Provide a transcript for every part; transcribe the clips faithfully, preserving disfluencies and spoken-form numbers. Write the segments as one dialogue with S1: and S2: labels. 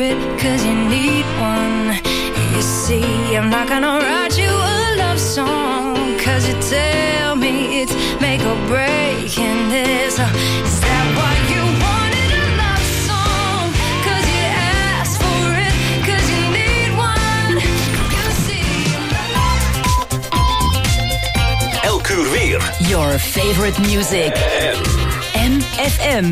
S1: it, cause you need one. You see, I'm not gonna write you a love song, cause you tell me it's make or break, and this uh, is that what you wanted, a love song? Cause you asked for it, cause you need one. You see,
S2: elk uur weer
S3: your favorite music. M F M.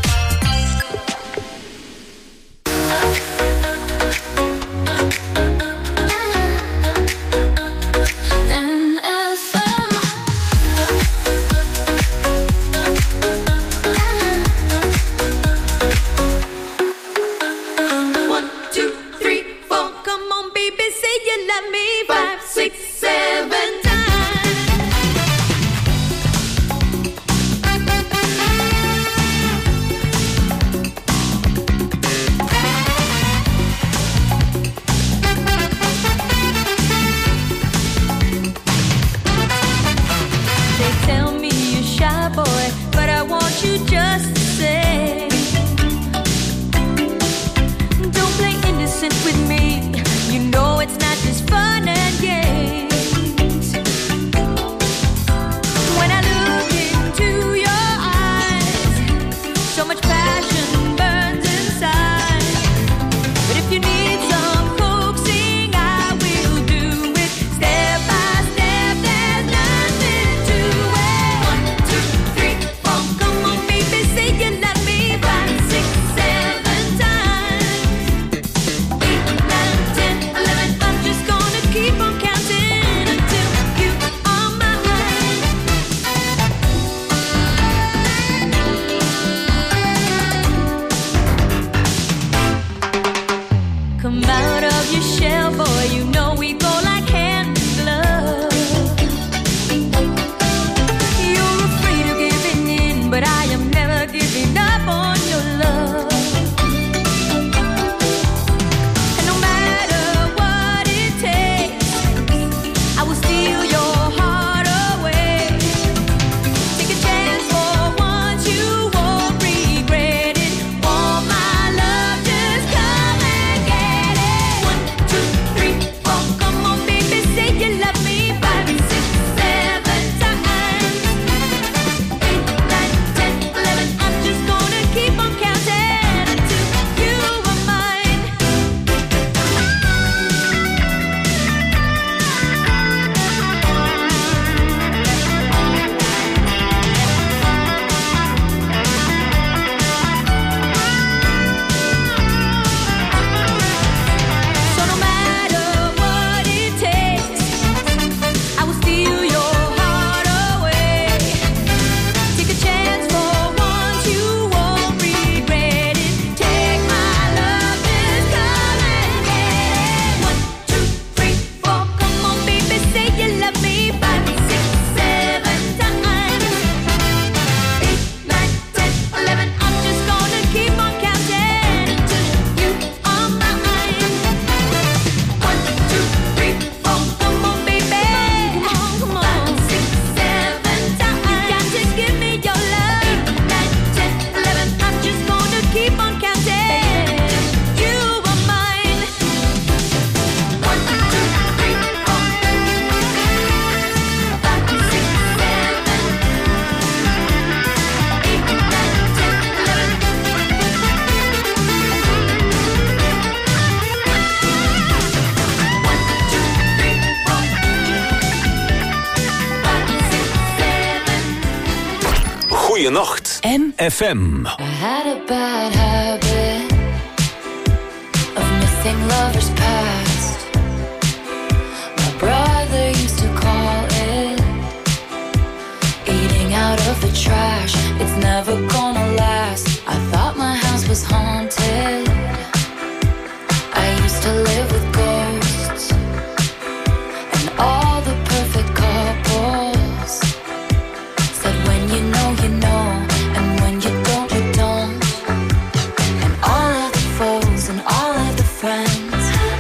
S2: Goeienacht. M F M.
S1: I had a bad habit of missing lovers past. My brother used to call it eating out of the trash. It's never gonna last. I thought my house was haunted. I used to live with ghosts and all the perfect couples said when you know you know, and when you don't you don't. And all of the foes and all of the friends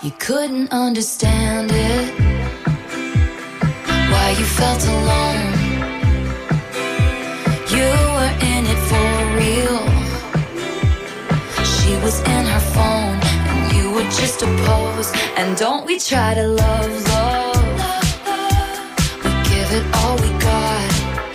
S1: You couldn't understand it, why you felt alone. You were in it for real. She was in her phone and you were just a pose. And don't we try to love, love, we give it all we got.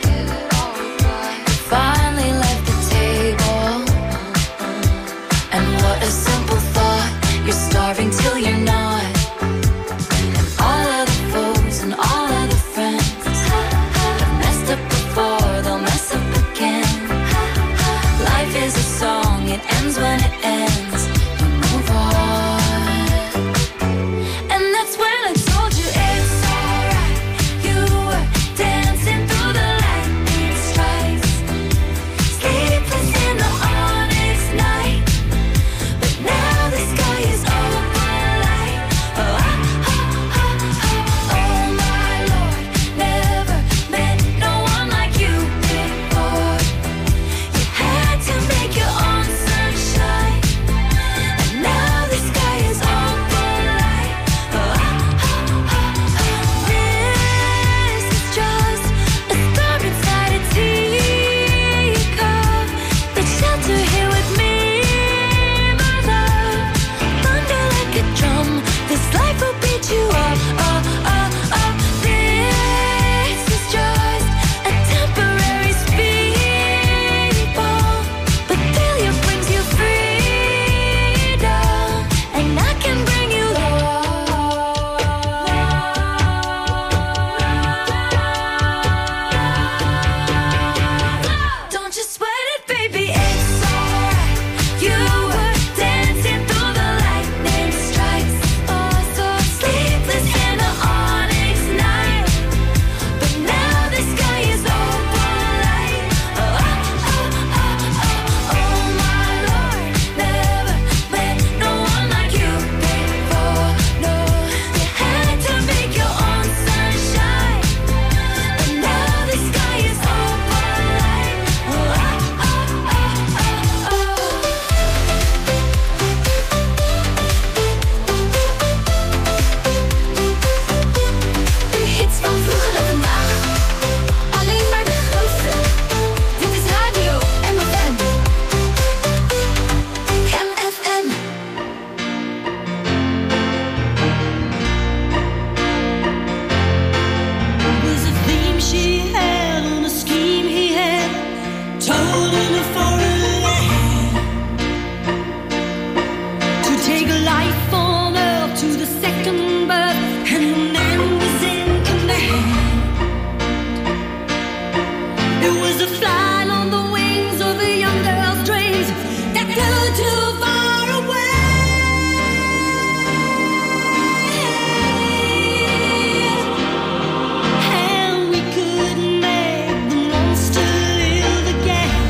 S1: Finally left the table, and what a simple thought. You're starving till you're not. And all of the foes and all of the friends have messed up before, they'll mess up again. Life is a song, it ends when it ends. You move on. And that's when I told you it's alright. You were dancing through the lightning strikes, sleepless in the onyx night. But now the sky is open light. Oh, oh, oh, oh, oh my Lord, never met no one like you before. You had to make your own sunshine, and now the sky is open light. Oh, oh, oh, oh, this is just a storm inside a teacup. But shelter here with me, my love. Thunder like a drum, this life will beat you up. Oh, oh, oh, this is just a temporary speed bump, but failure brings you freedom, and I can bring you love. Don't you sweat it, baby, it's alright. You were dancing through the lightning strikes, oh so sleepless in the onyx night. But now the sky is open light. Oh, oh, oh, oh, oh, oh my Lord, never met no one like you before. No, you had to make your own sunshine, but now the sky is open light. Oh, oh, oh, oh, oh, oh. De hits van vroeger en vandaag, alleen maar de grootste. Dit is Radio M F M. M F M.
S4: Was a theme she had on a scheme he had, told in a foreign land, to take a life on earth to the second birth, and the man was in command. It was a flying on the wings of a young girl's dreams that flew too far away. And we couldn't make the monster live again.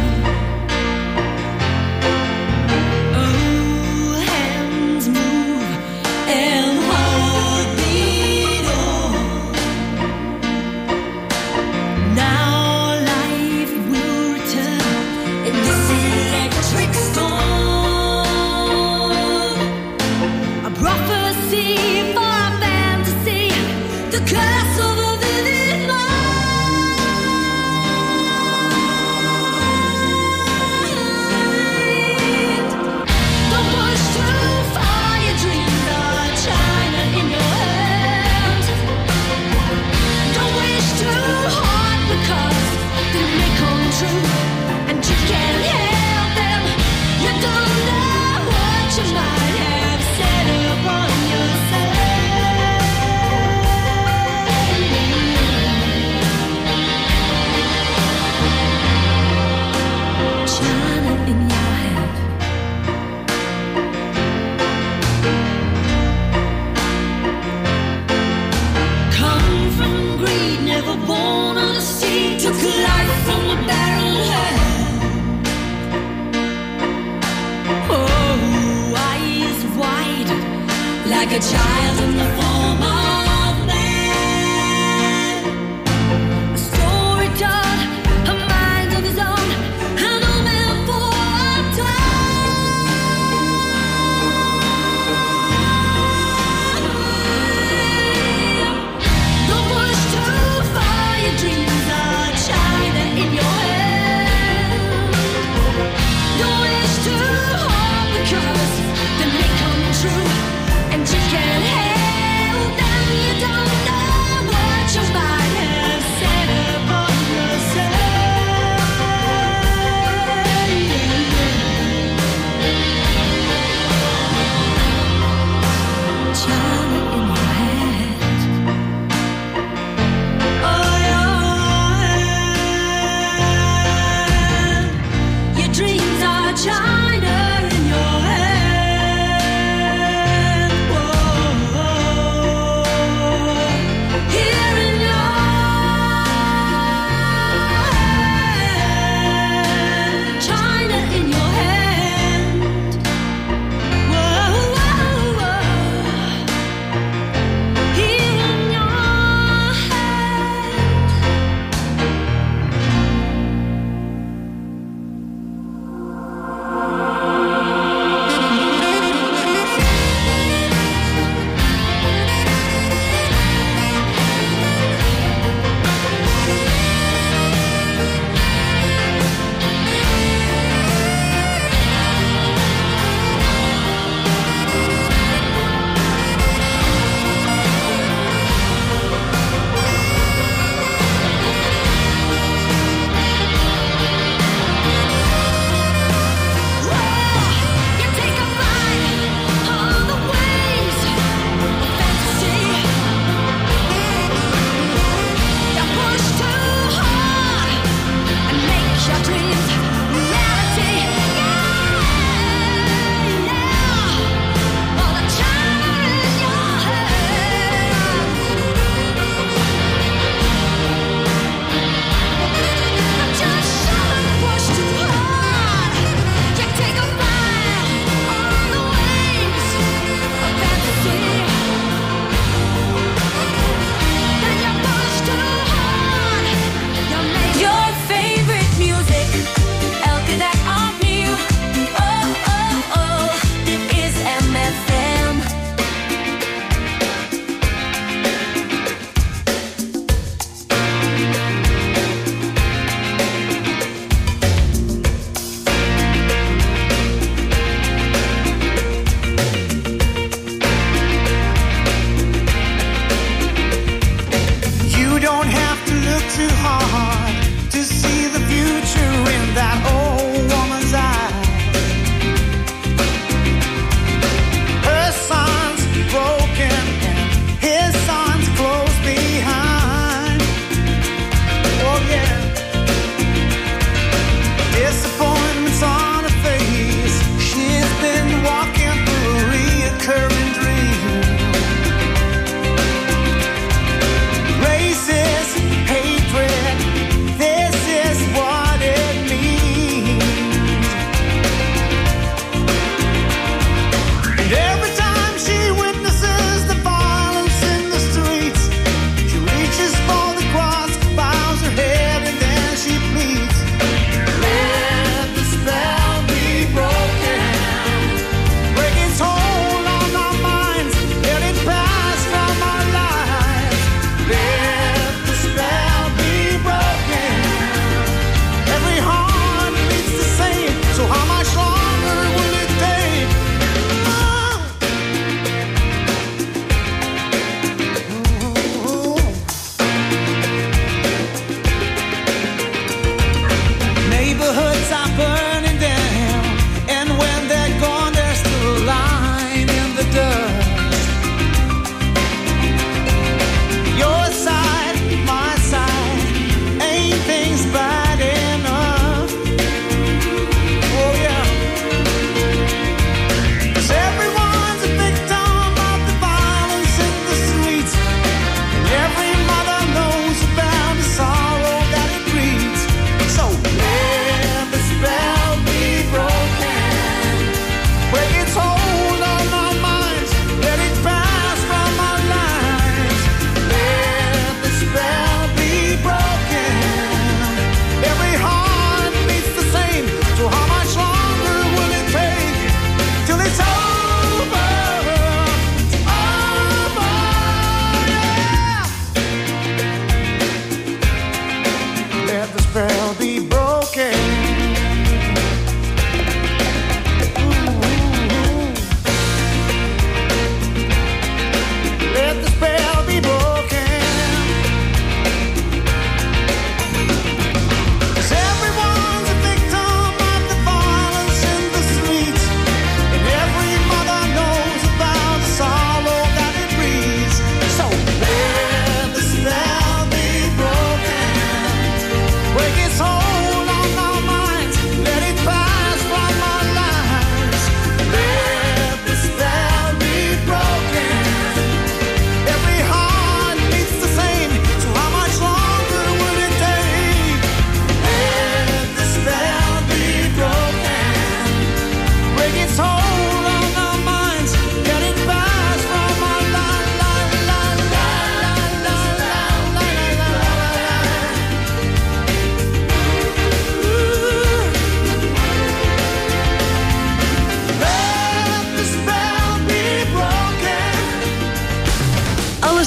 S4: Oh, hands move and heart beat on. Now life will return in this electric storm. A prophecy for a fantasy, the curse of a vivid mind. Don't push too far, your dreams are China in your hand. Don't wish too hard, because they may come true, and you can't help them. You don't know what you might have said upon yourself. China in your hand. Come from greed, never born on the sea, took life from the barrel hand. Oh, eyes wide, like a child in the form of man. A story told, a mind of his own, an old man for a time.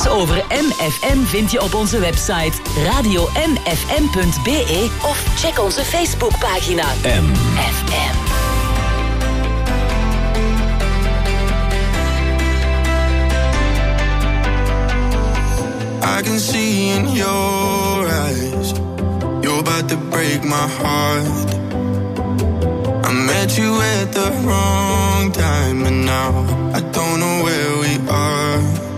S3: Alles over M F M vind je op onze website radio m f m punt b e of check onze Facebookpagina
S2: M
S3: F M.
S5: I can see in your eyes, you're about to break my heart. I met you at the wrong time, and now I don't know where we are.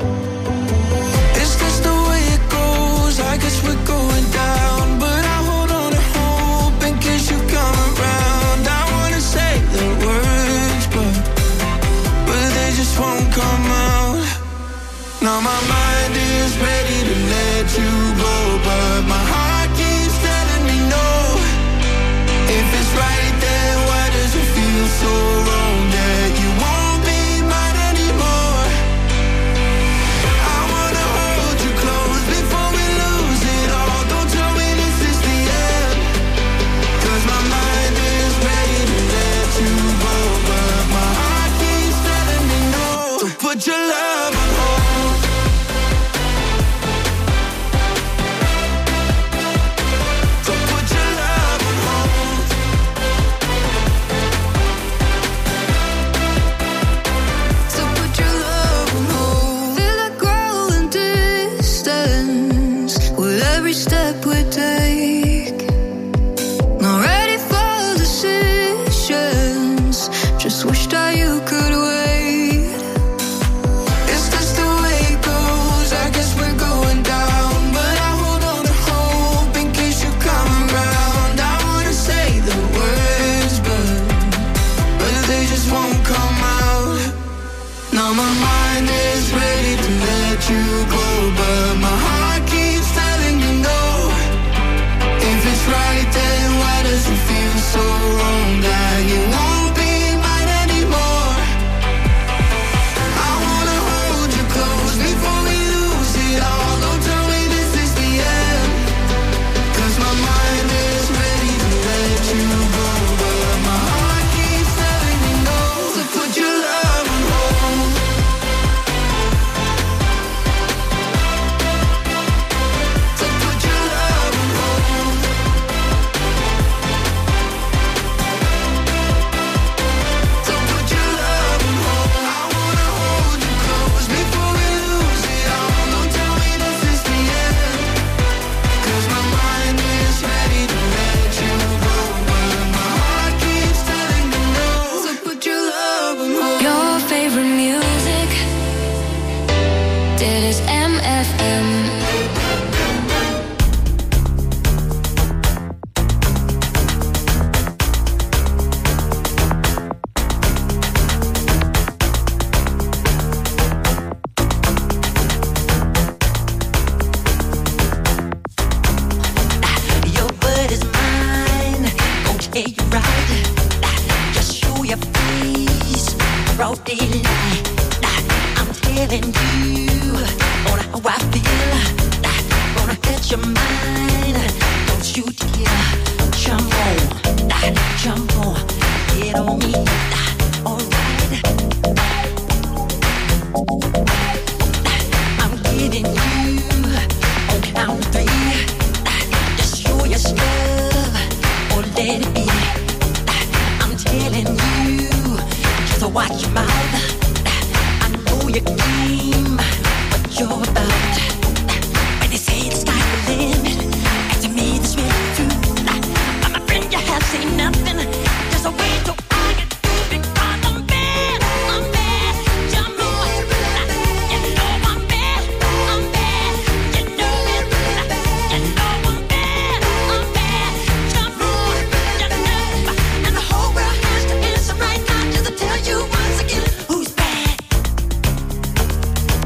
S5: Is this the way it goes? I guess we're going down, but I hold on to hope in case you come around. I wanna say the words, but but they just won't come out. Now my mind is ready to let you go, but my heart keeps telling me no. If it's right, then why does it feel so wrong that you won't be mine anymore? I wanna hold you close before we lose it all. Don't tell me this is the end, 'cause my mind is ready to let you go, but my heart keeps telling me no. So put your love on hold.
S1: Step we take, not ready for decisions. Just wish that you could wait. Is this the way it goes? I guess we're going down, but I hold on to hope in case you come around. I wanna say the words, but but they just won't come out. Now my mind is ready to let you go, but my heart keeps telling you no. If it's right, then why does it feel so wrong that you won't be mine anymore? I wanna hold you close before we lose it all. Don't tell me this is the end, 'cause my mind is ready to let you go, but my heart keeps telling me no. So put your love on hold. So put your love on hold. So put your love on hold. I wanna hold you close before we lose it all. Don't tell me this is the end, 'cause my mind is ready to let you go, but my heart keeps telling me no. So put your love on hold.
S4: Your favorite music, dit is M F M.
S6: Your word is mine, gon' tell you right. Just show your face, broad daylight. I'm telling you on how I feel. Gonna get your mind, don't you dare jump on, jump on, get on me, alright. I'm getting you on count of three. Just show your stuff or let it be. I'm telling you, just watch your mouth. I know your game, what you're about. When they say the sky's the limit, and to me this really true. But my friend, you have seen nothing. There's a way to argue because I'm bad, I'm bad. Jump on, you know I'm bad, I'm bad. You know it, you know I'm bad, I'm bad. Jump on, you know, and the whole world has to answer right now just to tell you once again who's bad.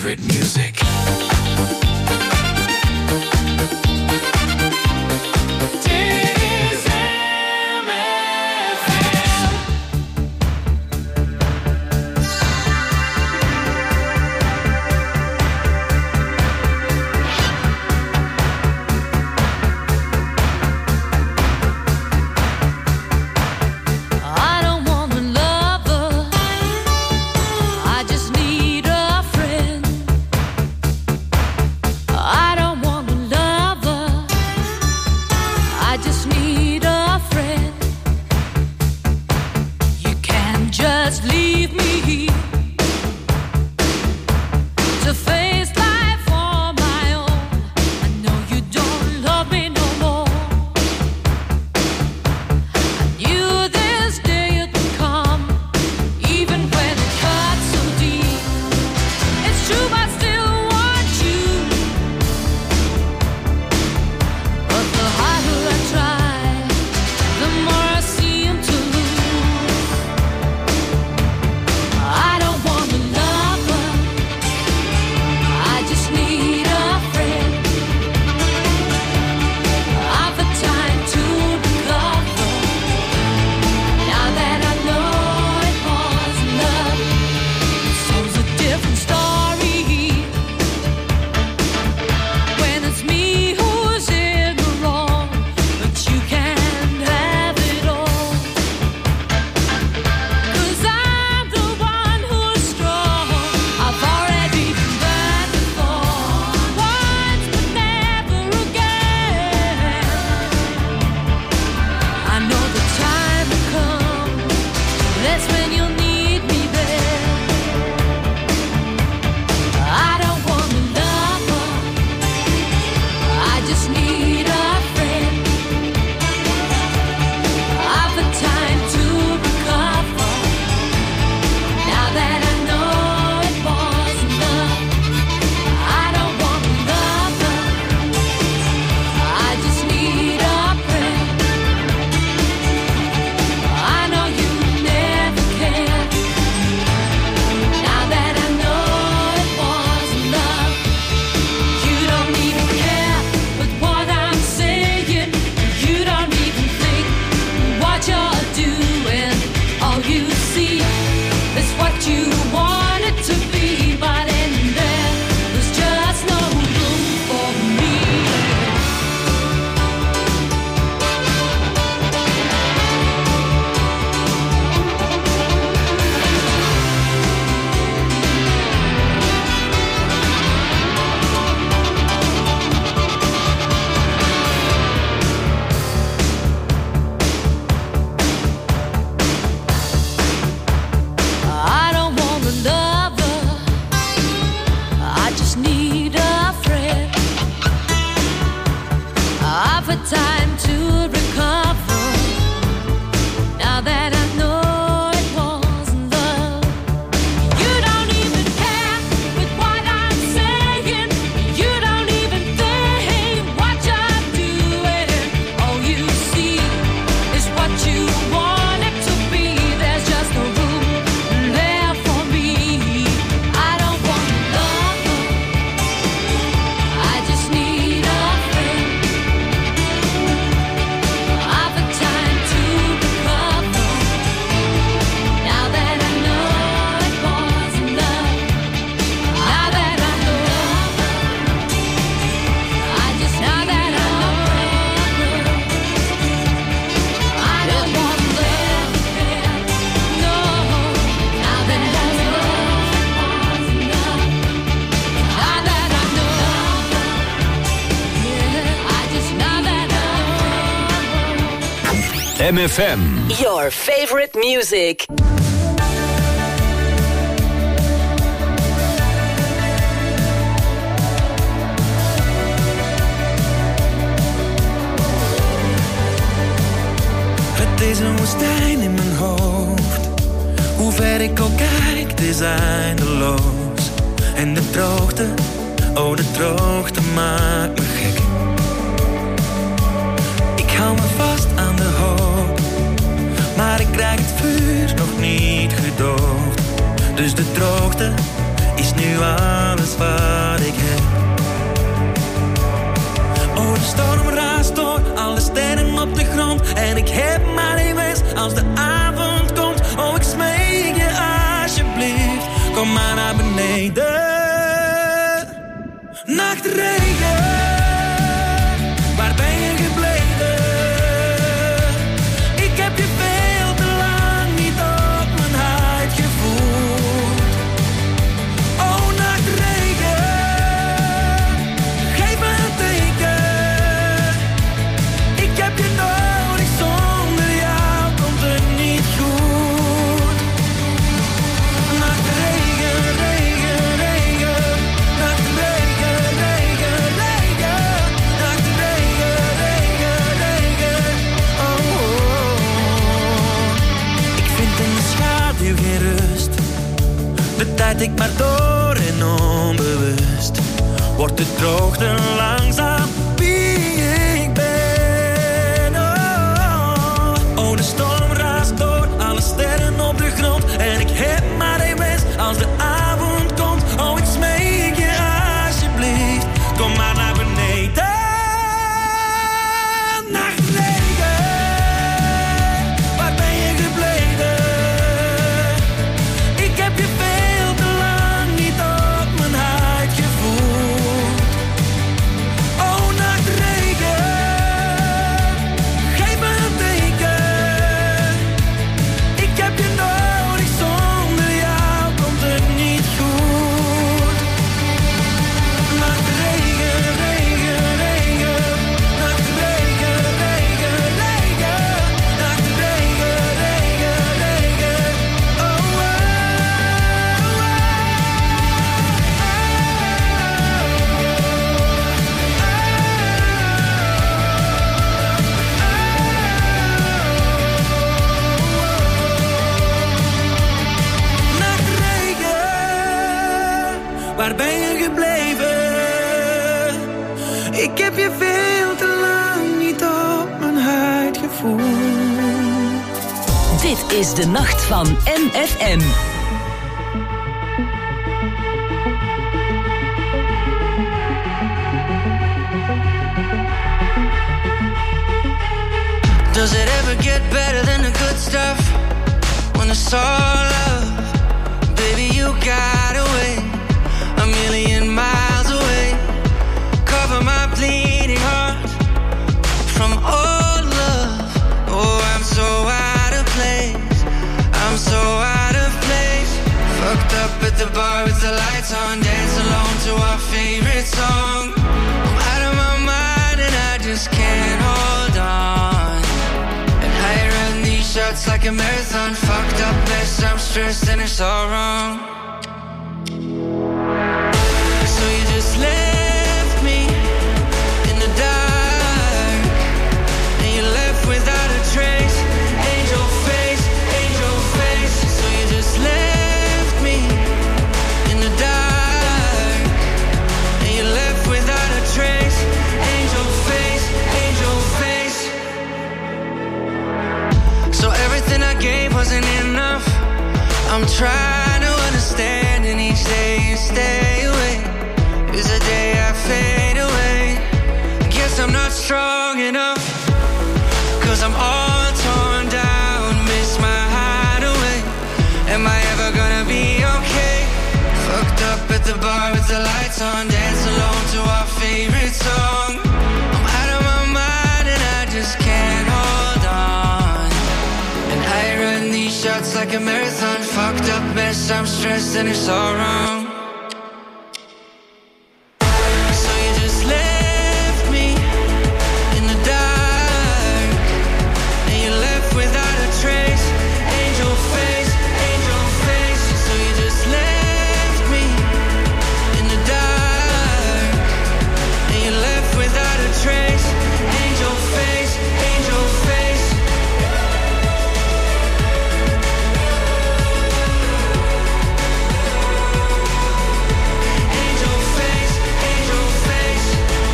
S7: favorite music.
S2: M F M.
S3: Your favorite music.
S8: Het is een woestijn in mijn hoofd. Hoe ver ik ook kijk, het is eindeloos. En de droogte, oh de droogte maakt me gek. Ik hou me vast aan de hoop, maar ik krijg het vuur nog niet gedoofd. Dus de droogte is nu alles nu geen rust. De tijd ik maar door en onbewust wordt de droogte langzaam wie ik ben. Oh, oh, de storm raast door, alle sterren op de grond. En ik heb maar één wens als de avond komt. Oh, ik smeek je alsjeblieft, kom maar naar beneden. Nachtregen, waar ben je gebleven? Ik heb je veel te lang niet op mijn huid gevoeld. Oh, nachtregen, geef me een teken. Ik heb je nodig, zonder jou komt het niet goed. Nachtregen, regen, regen. Nachtregen, regen, regen. Nachtregen, regen, regen. Oh, oh, oh. Nachtregen, waar ben je gebleven? Ik heb je veel te lang niet op mijn huid gevoeld.
S3: Dit is de nacht van M F M.
S7: Does it ever get better than the good stuff? When it's all love, baby, you got away a million miles away. Cover my bleeding heart from all love. Oh, I'm so out of place. I'm so out of place. Fucked up at the bar with the lights on, dance alone to our favorite song. I'm out of my mind and I just can't hold on. And I run these shots like a marathon. Fucked up mess, I'm stressed and it's all wrong. So you just left me in the dark, and you left without a trace. Angel face, angel face. So you just left me in the dark, and you left without a trace. Angel face, angel face. So everything I gave wasn't enough. I'm trying to understand, and each day you stay away is a day I fade away. Guess I'm not strong enough, cause I'm all torn down, miss my hideaway. Am I ever gonna be okay? Fucked up at the bar with the lights on, dance alone to our favorite song. I'm out of my mind and I just can't hold on. And I run these shots like a marathon. Fucked up mess, I'm stressed and it's all wrong. So you just left me in the dark, and you left without a trace. Angel face, angel face. So you just left me in the dark, and you left without a trace. Angel face, angel face. Angel face, angel face.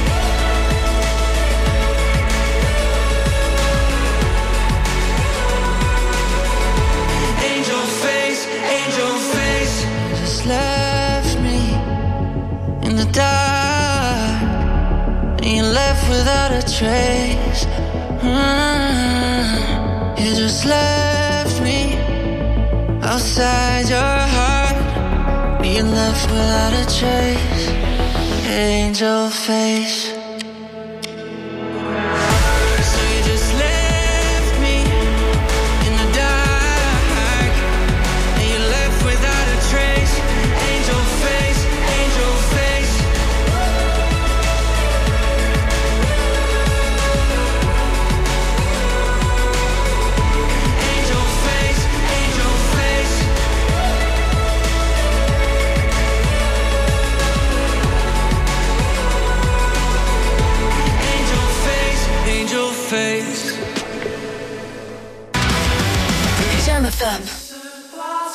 S7: Angel face, angel face. Just left me in the dark, and you left without a trace. Mm. You just left me outside your heart. You left without a trace. Angel face. So you just left me in the dark, and you left without a trace. Angel face, angel face. Angel face, angel face. Angel face, angel face.
S3: Jam F M.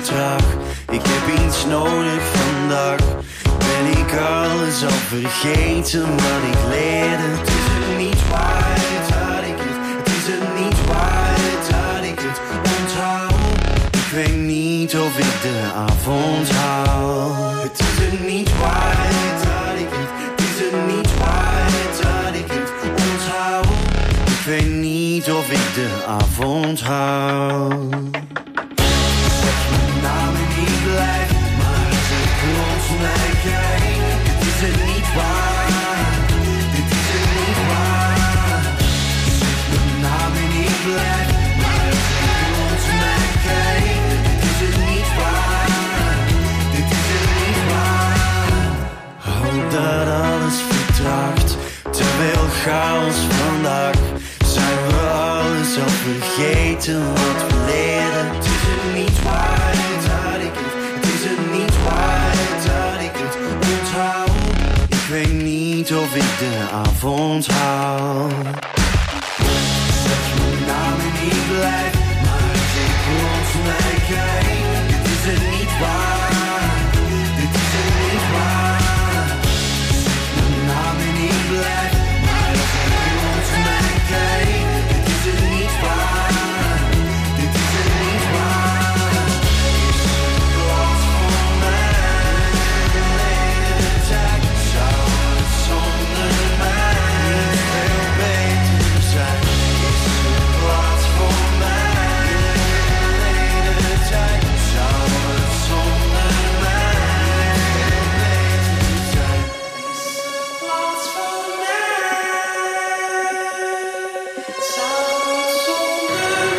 S9: vertraag. Ik heb iets nodig vandaag. Ben ik alles al vergeten wat ik leerde? Het is er niet waard dat ik het, het is er niet waard dat ik het onthoud. Ik weet niet of ik de avond haal. Het is er niet waard dat ik het, het is er niet waard dat ik het onthoud. Ik weet niet of ik de avond haal. Zeg mijn naam en ik blijf, maar als ik rond mij kijk, het is er niet waar, dit is er niet waar. Zeg mijn naam en ik blijf, maar als ik rond mij kijk, het is er niet waar, dit is er niet waar. Hoop dat alles vertraagt, te veel chaos vandaag. Zijn we alles al vergeten wat we leren? Het is er niet waard dat ik het, het is er niet waard dat ik het onthoud. Ik weet niet of ik de avond haal. Zeg mijn naam en ik blijf, maar als ik rond mij kijk, dit is er niet waar, dit is er niet waar. Zeg mijn naam en ik blijf, maar als ik rond mij kijk, dit is er niet waar, dit is er niet waar. Is er plaats voor mij in de tijd? Zou het zonder mij niet veel beter zijn? Is er plaats voor mij in de tijd? Zou het zonder mij niet veel beter zijn? Is er plaats voor mij? Zou het zonder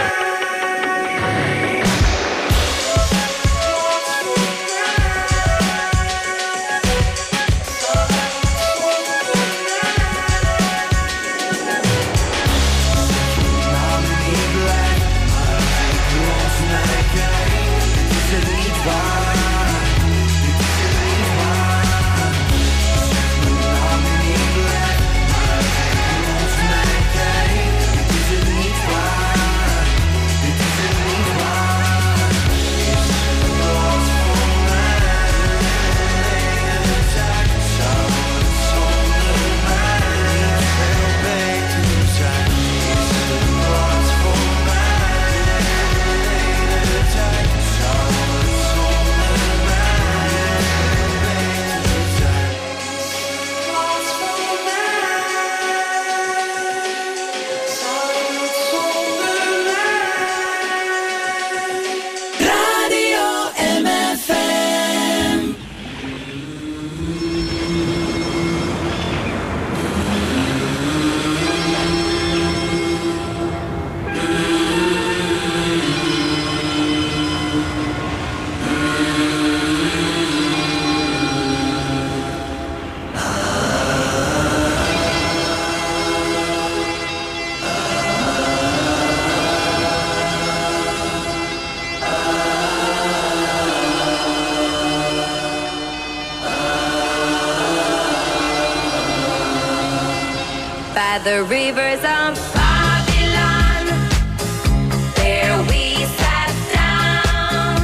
S1: by the rivers of Babylon, there we sat down.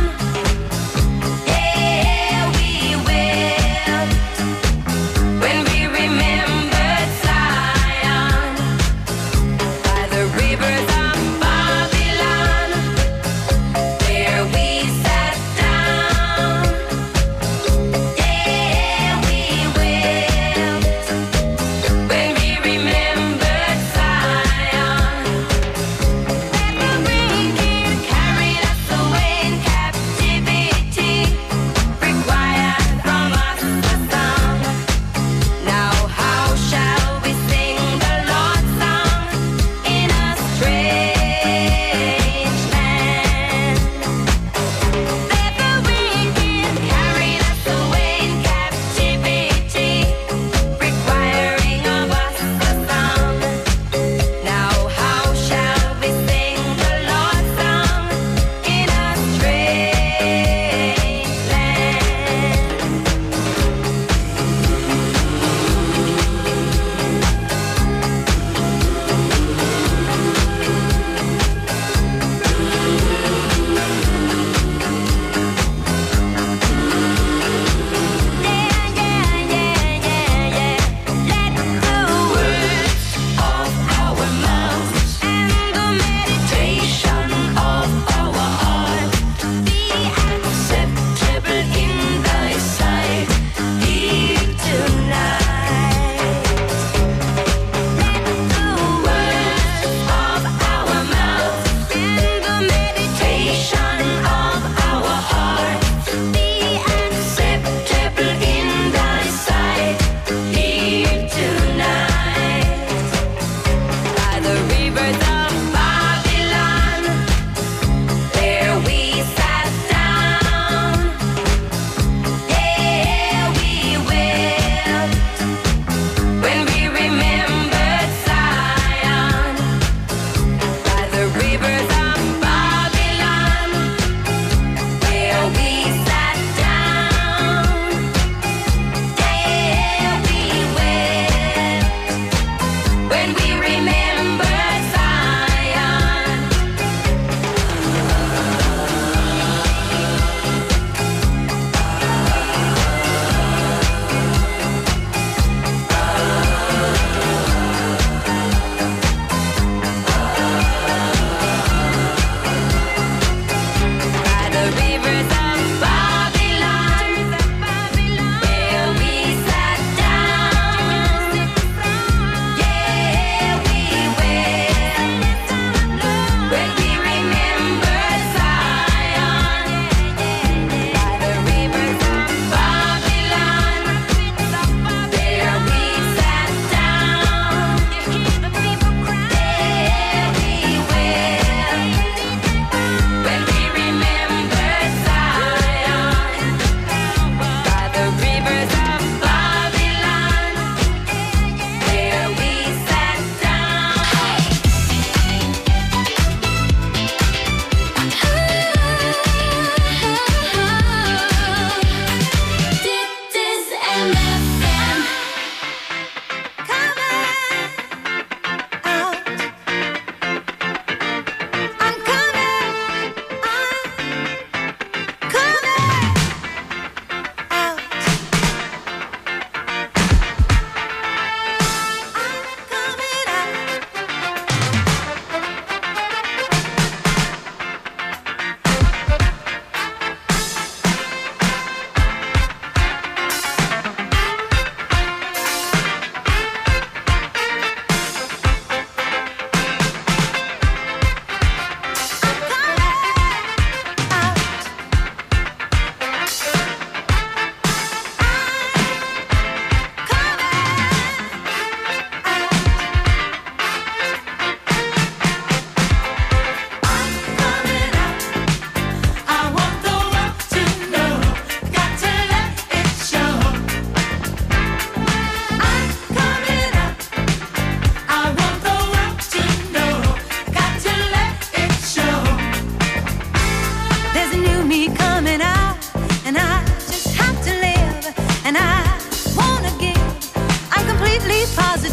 S1: Yeah, we wept when we remembered Zion. By the rivers of Babylon, there we sat down. Yeah, we wept when we remembered Zion.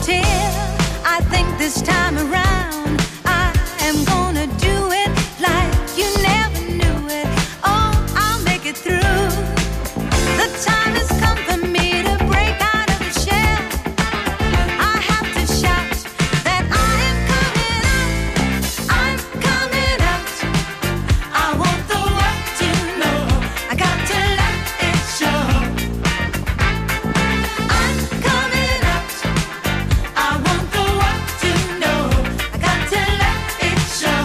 S1: tear. I think this time around I am gonna do it like you never knew it. Oh, I'll make it through. The time has come for me to break out of the shell. I have to shout that I am coming out. I'm coming out. I want the world to know. I got to let it show. I'm coming out. I want the world to know. I got to let it show.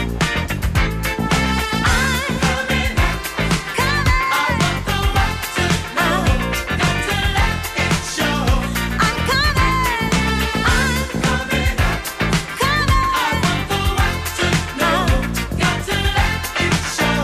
S1: I'm coming out. Coming. I want the world to know. Got to let it show. I'm coming. I'm coming out. Coming. I want the world to know. Got to let it show.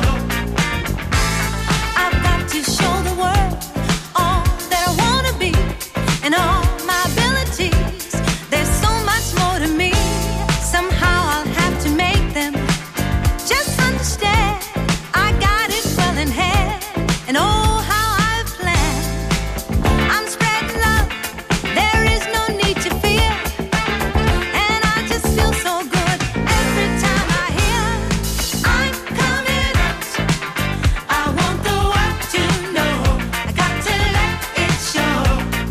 S1: I've got to show the world all that I wanna be and all my abilities. There's so much more to me. Somehow I'll have to make them just understand. I got it well in hand, and oh how I've planned. I'm spreading love. There is no need to fear, and I just feel so good every time I hear I'm coming out. I want the world to know. I got to let it show.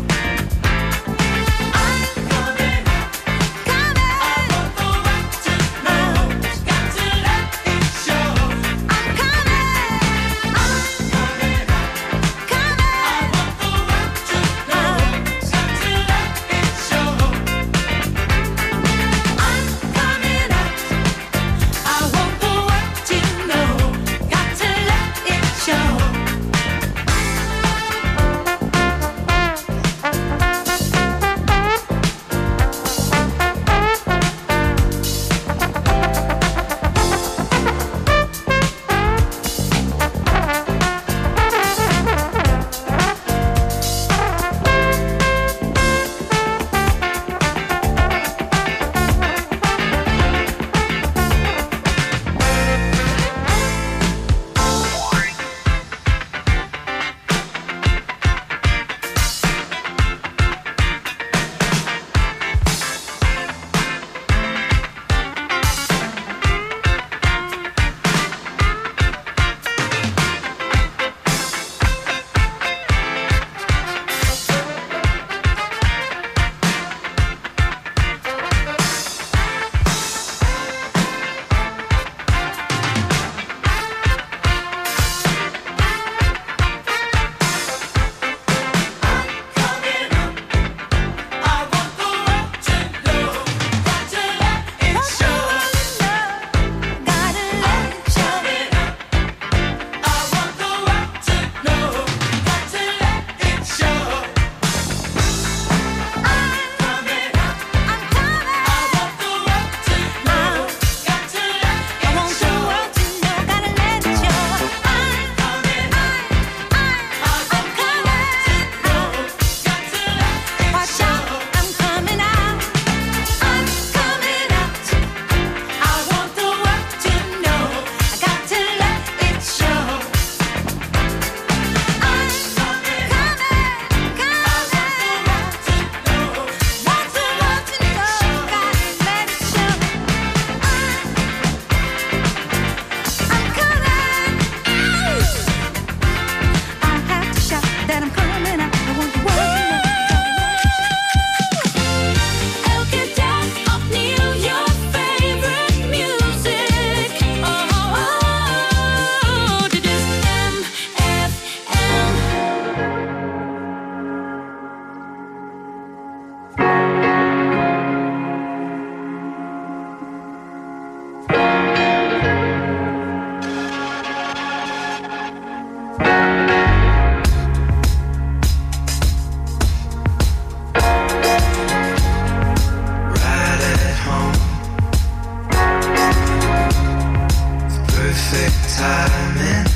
S1: I'm coming out. Coming. I want the world to know. Got to let it show. I'm coming. I'm coming out. Coming. I want the world to know. Got to let it show. I'm coming out. I want the world to know. Got to let it show. Elke dag opnieuw your favorite music. Oh, oh, oh. Dit is M F M.
S9: Right at home. The perfect timing.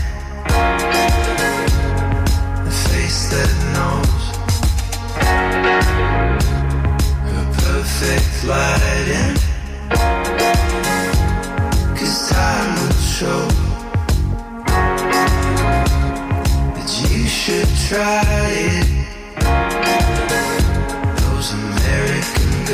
S9: A face that knows. A perfect lighting. 'Cause time will show that you should try it. Those American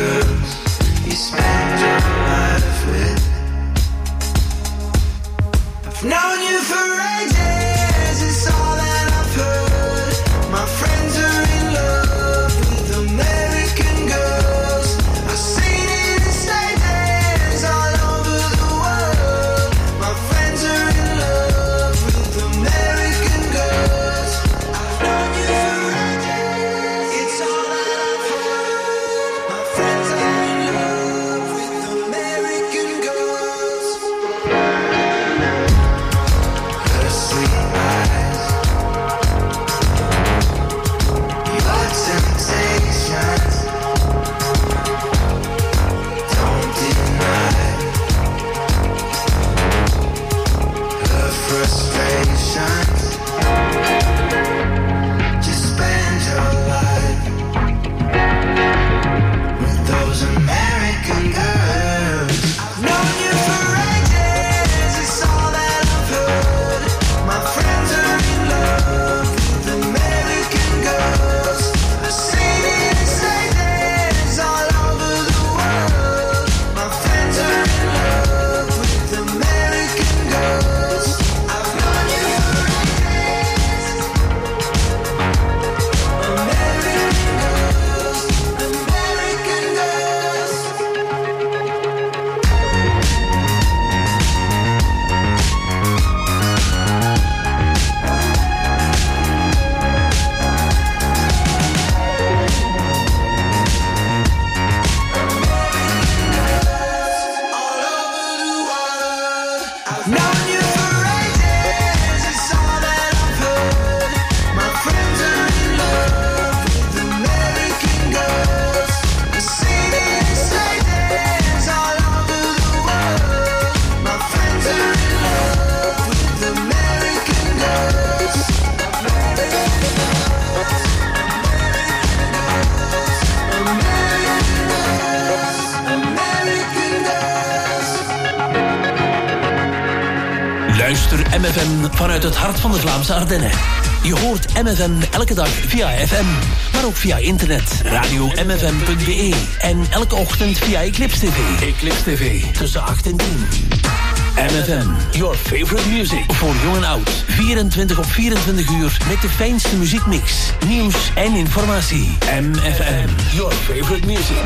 S10: F M vanuit het hart van de Vlaamse Ardennen. Je hoort M F M elke dag via F M, maar ook via internet, radio m f m punt b e en elke ochtend via Eclipse T V. Eclipse T V, tussen acht en tien. M F M, your favorite music. Voor jong en oud, vierentwintig op vierentwintig uur met de fijnste muziekmix, nieuws en informatie. M F M, your favorite music.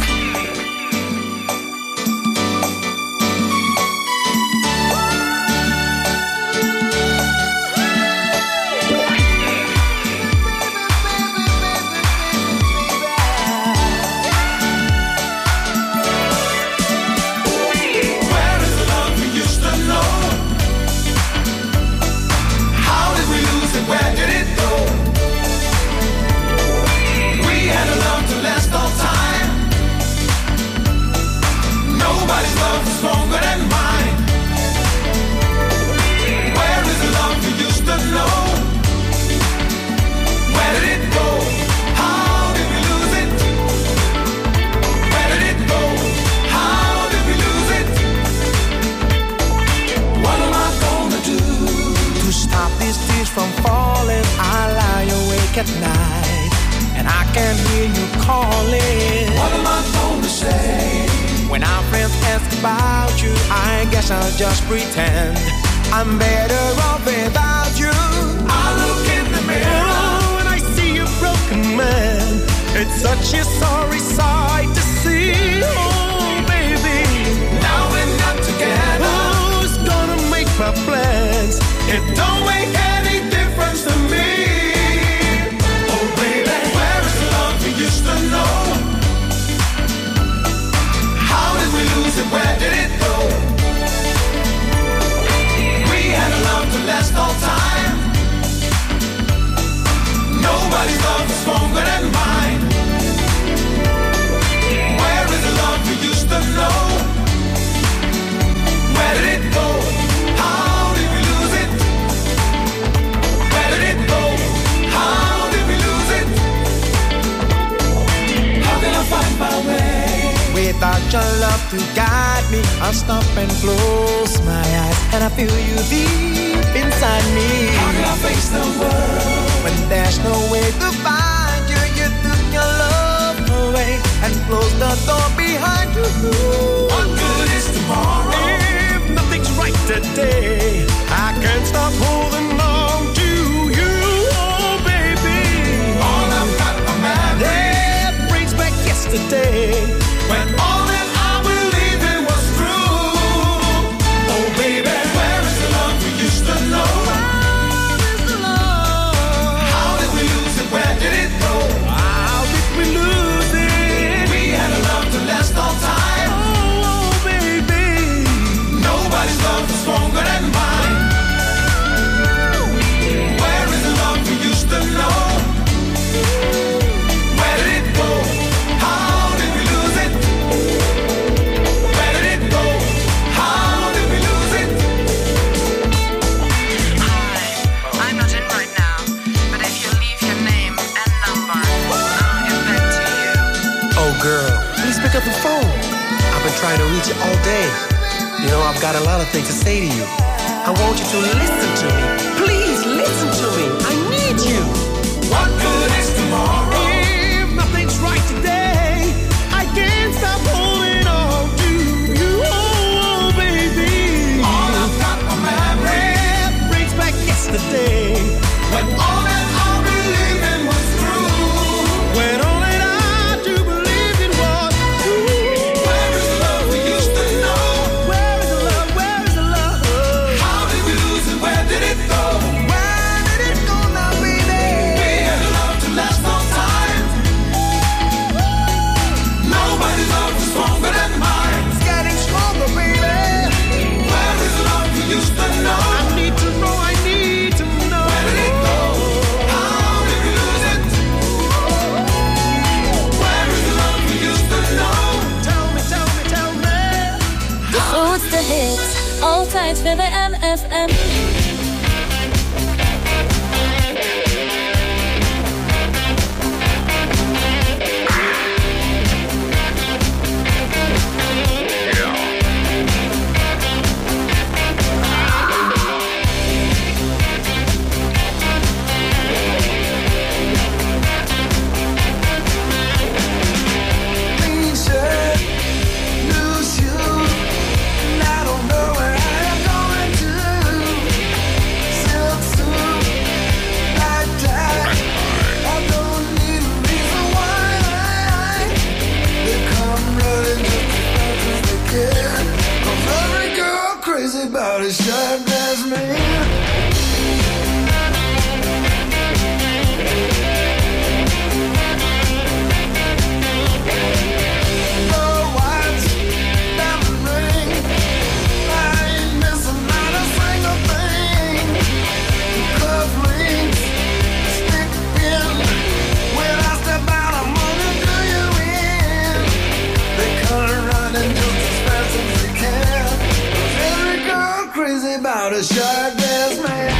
S11: At night, and I can hear you calling. What am I going to say? When our friends ask about you, I guess I'll just pretend I'm better off without you. I look in the mirror, oh, and I see a broken man. It's such a sorry sight to see. Oh, baby, now we're not together. Who's gonna make my plans? It don't make any difference to me. Where did it go? We had a love to last all time. Nobody's love is stronger than mine. Where is the love we used to know? Where did it go? How did we lose it? Where did it go? How did we lose it? How can I find my way? Without your love to guide me, I'll stop and close my eyes, and I feel you deep inside me. How can I face the world when there's no way to find you? You took your love away and closed the door behind you. What good is tomorrow if nothing's right today? I can't stop holding on to you, oh baby. All I've got are memories that brings back yesterday. When all that I believed in was true. Oh baby, where is the love we used to know? Where is the love? How did we lose it? Where did it go? How did we lose it? We had a love to last all time. Oh, oh baby, nobody's love is stronger than mine. Where is the love we used to know? Where did it go? How did we lose it? Where did it go? How did we lose it?
S12: Hi, I'm not in right now, but if you leave your name and number, I'll get back to you.
S11: Oh girl, please pick up the phone. I've been trying to reach you all day. You know, I've got a lot of things to say to you. I want you to listen to me. Please listen to me. I need you. What good is tomorrow if nothing's right today? I can't stop holding on to you, oh baby. All I've got are memories that brings back yesterday. When all that I believed in was true. When all that I do believe in was true. Where is the love we used to know? Where is the love? Where is the love? How did we lose it? Where did it go? Where did it go now, baby? We had a love to last all time. Nobody's love is stronger than mine. It's getting stronger, baby. Where is the love we used to know? I need to know, I need to know.
S13: about a shirtless man.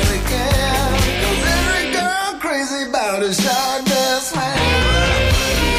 S13: About a shirtless man.